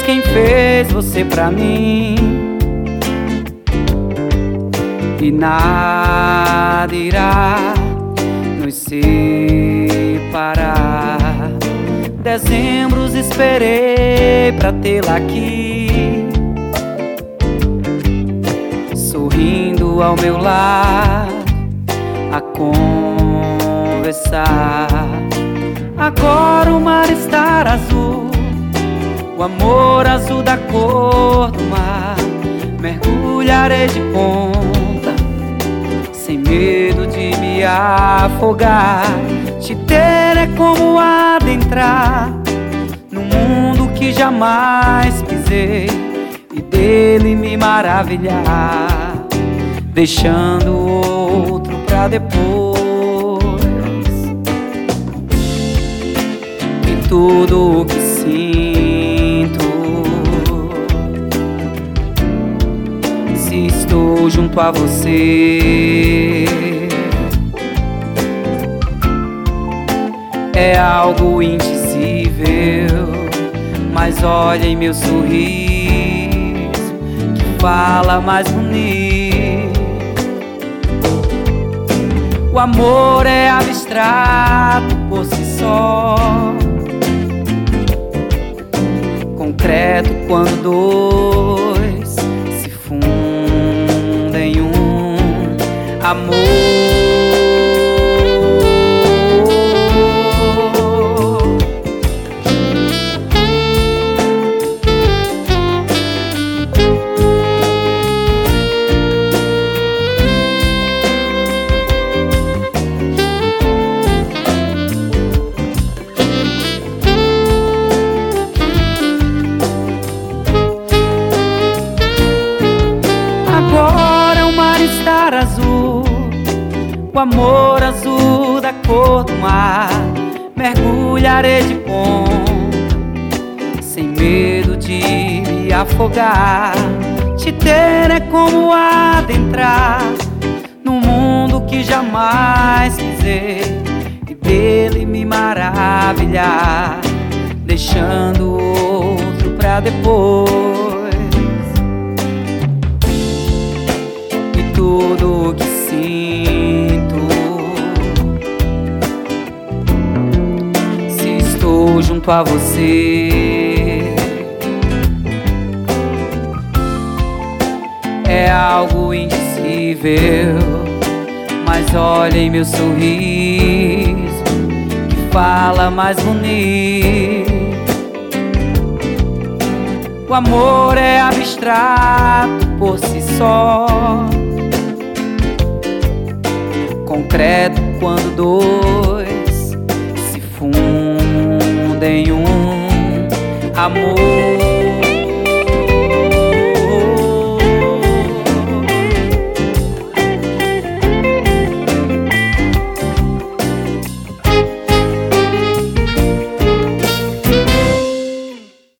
quem fez você pra mim, e nada irá nos separar. Dezembros esperei pra tê-la aqui, sorrindo ao meu lado, a conversar. Agora o mar está azul, o amor azul da cor do mar. Mergulharei de ponta, sem medo de me afogar. Te ter é como adentrar num mundo que jamais pisei, e dele me maravilhar, deixando outro pra depois. E tudo o que sinto, se estou junto a você, é algo indizível. Mas olha em meu sorriso, que fala mais bonito. O amor é abstrato por si só, concreto quando dois se fundem em um amor. Agora o mar está azul, o amor azul da cor do mar. Mergulharei de ponta, sem medo de me afogar. Te ter é como adentrar num mundo que jamais pisei, e dele me maravilhar, deixando outro pra depois. Tudo o que sinto, se estou junto a você, é algo indizível. Mas olha em meu sorriso, que fala mais bonito. O amor é abstrato por si só, concreto quando dois se fundem em um amor.